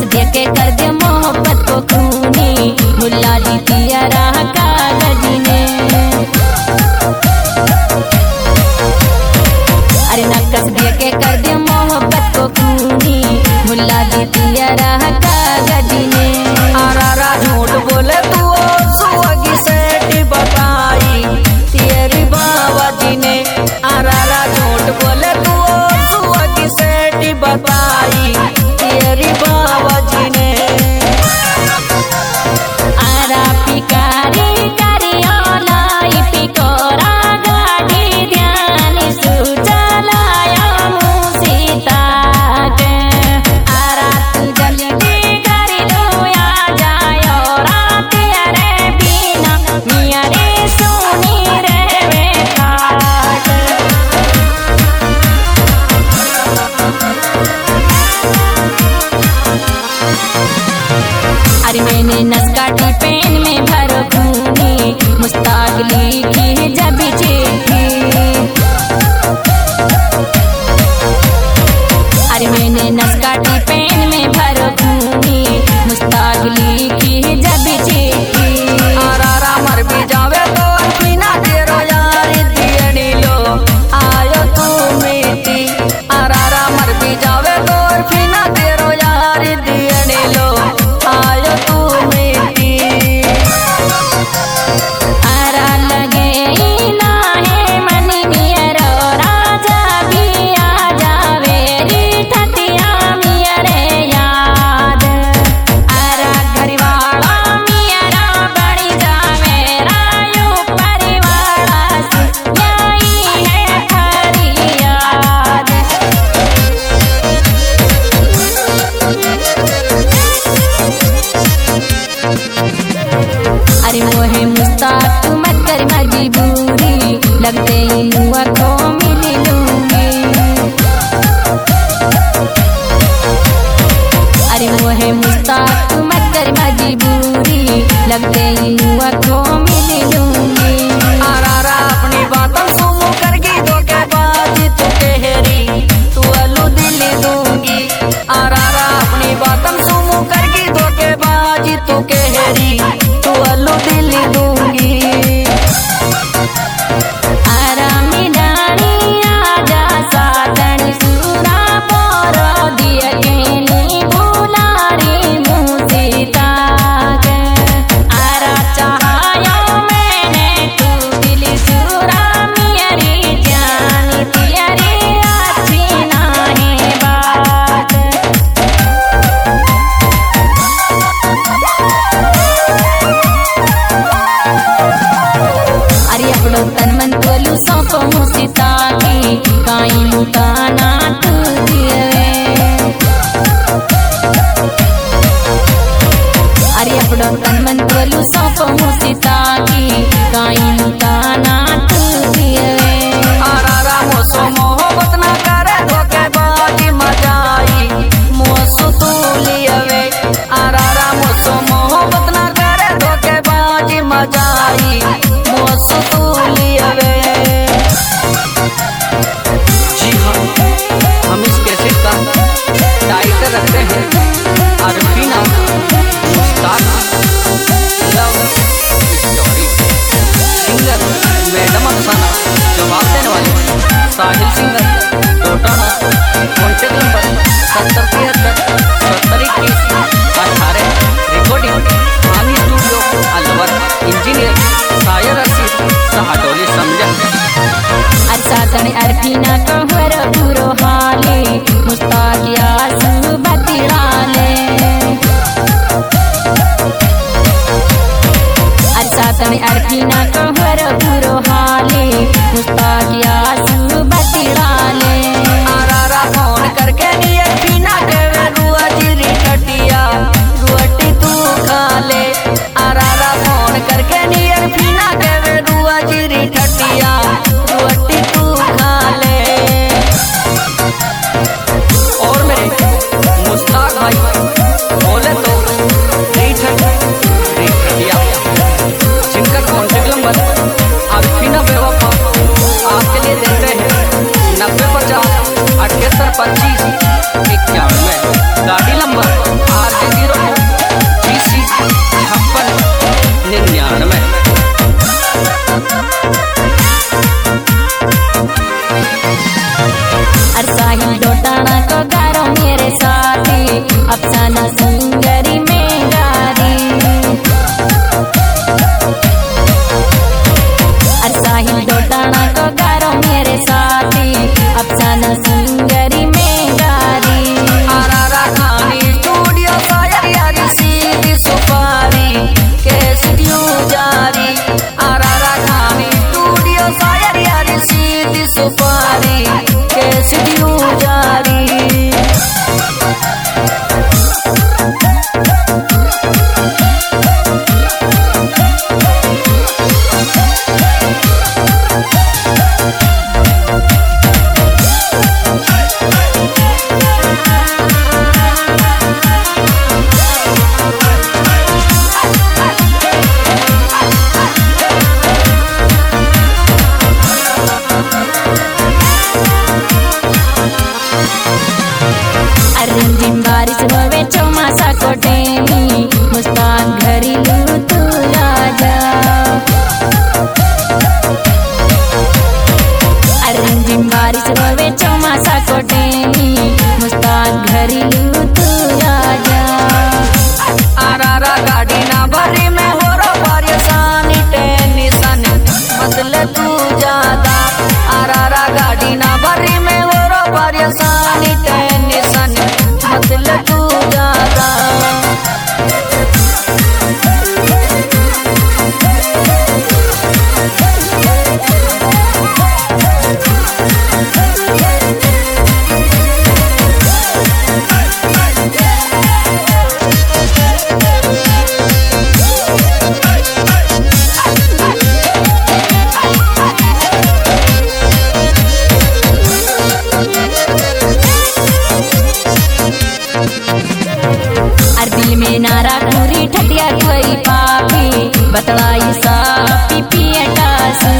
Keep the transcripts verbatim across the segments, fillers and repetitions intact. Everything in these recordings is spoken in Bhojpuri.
देके कर दे मोहब्बत को खूनी मुल्ला जी पिया राह कागज ने। अरे नक्कस देके कर दे मोहब्बत को खूनी मुल्ला जी पिया राह कागज ने। आरा झूठ बोले तू सुहागी सेठी बताई तेरी बाबा जी ने। आरा झूठ बोले तू सुहागी सेठी बताई तेरी बाबा जी ने। आरा पिकारी करियोलाई पिकोरा गाड़ी ध्यान सुचलाया मुसीता के। आरा तू जल्दी कर लो आ जायो रात अरे बिना मिया रे सोनी रे बेखाट। अरे मैंने नस्काटी पेन में भर खूनी मुस्ताक लिखी जब चिट्ठी। अरे मैंने नस्काटी पेन में भर खूनी मुस्ताक लिखी जब चिट्ठी। आरा मर भी जावे तो बिना तेरो यार दियनी लो आयो तू मीठी। आरा मर भी जावे तो बिना तेरो यार दियनी लो आयो तू मीठी। आरा लगे ना है मनी मियरो राजा भी आ जावे री ठतिया मियरे याद। आरा घरवाला मियरा बड़ी जावे रायू परिवारा से यही है फरियाद। अरे मोहे मुस्ताक तू मत कर मजबूरी लगते ही मुआ को मिल लूंगी। अरे मोहे मुस्ताक तू मत कर मजबूरी लगते ही मुआ को मिल लूंगी। आरा अपनी बातों सुनो करगी धोखेबाजी तू कहरी तू अलू दिल दूंगी। आरा अपनी बातों सुनो करगी धोखेबाजी तू कहरी तू अलू दिल दूंगी। आरा मिडानी आजा साधन सूरा पोरो दिया केनी भूलारी मुसीता के। आरा चाहायो मैंने तू दिल सूरा मियरी जान तियरी अच्छी नाही बात। अरे अपनो तन मन तोलू सौंपो मुसीता की काई मुकाना तू दिए। अरे अपनो तन मन तोलू सौंपो मुसीता की काई मुकाना तू दिए। आरा मोसो मोहब्बत ना करे धोखेबाजी मजाई मोसो तू लियवे। आरा मोसो मोहब्बत ना करे धोखेबाजी मजाई मोसो तू लियवे। जी हाँ, हम इस कैसेट का टाइटल रखते हैं Arfina Mushtaq love story. Singer madam Afsana, जवाब देने वाले साहिल सिंगर टोटाना। कॉन्टेक्ट नंबर सत्तर तिहत्तर सत्तर इक्कीस अठारह। रिकॉर्डिंग आनी स्टूडियो अलवर। इंजीनियर सायर रशीद सहाडोली समझा। अरे सातने अरफीना कहर पूरो हाले मुस्ताक यासु बतिड़ाले। अरे सातने अरफीना कहर पूरो हाले मुस्ताक यासु बतिड़ाले। आरा फोन करके नहीं अरफीना के साथी अफसाना सुंदरी में गारी और साहिल डोटाना को गारो मेरे साथी अफसाना सुंदरी में गारी आरारा खानी स्टूडियो शायर यारी सीधी सुपारी कैसे दियो जारी आरारा खानी स्टूडियो शायर यारी सीधी सुपारी कैसे दियो जारी रिमझिम बारिश होवे चौमासा कोटेनी मुस्तान घरी लू तू राजा रिमझिम बारिश होवे चौमासा कोटेनी मुस्तान घरी लू तू राजा आरारा गाड़ी ना भरी में हो रो परेशानी टेंशन मतलब तू ज्यादा आरारा गाड़ी ना भरी में हो रो परेशानी टेंशन मतलब तू ज्यादा दिल में नारा पूरी ठटिया कोई पापी बतलाई सा पीपी अटासू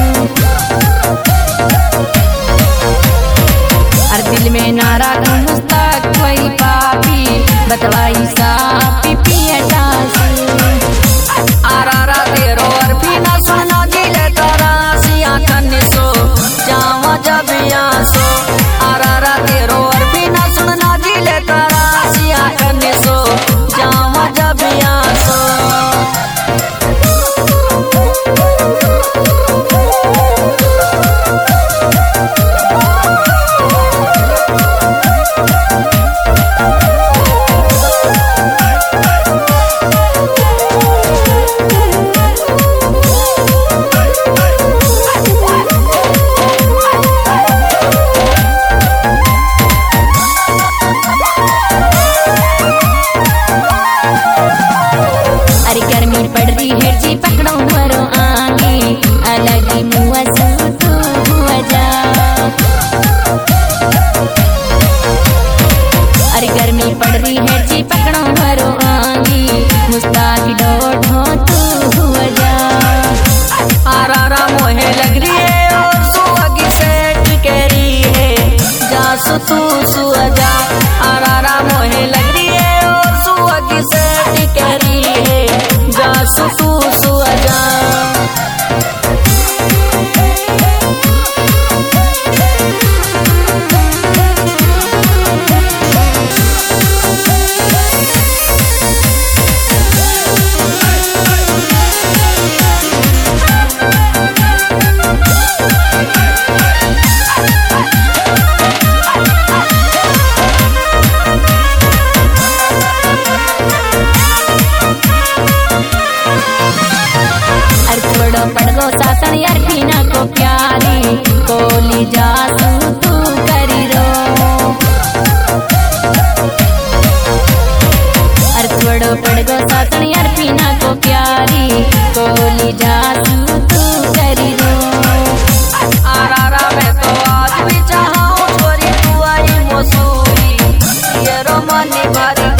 और दिल में नारा मुस्ताक कोई पापी बतलाई सा पीपी अटासू आरारा तेरो और भी ना सुना दिले तारा सिया कन्ने सो जावा जब यासो आरारा तेरो और भी ना सुना दिले तारा सिया कन्ने सो जावा जब यासो अरे गर्मी पड़ रही है जी पकड़ो मरो आगे अलग ही मुआ सू तू हुआ जा अरे गर्मी पड़ रही है जी पकड़ो मरो आगे मुस्ताक डोढो तू हुआ जा आरारा मोहे लग रही है और सुअगी से टिके रही है जासु तू सुअजा आरारा मोहे लग रही है और सुअगी से टिके रही है जासु तू सुअजा पड़गो सातन यार पीना को प्यारी कोली जासू तू करी रो अर थोड़ो पड़गो सातन यार पीना को प्यारी कोली जासू तू करी रो आरारा मैं तो आज भी चाहूँ छोरी तू आई मसूरी ये रो मनी भरी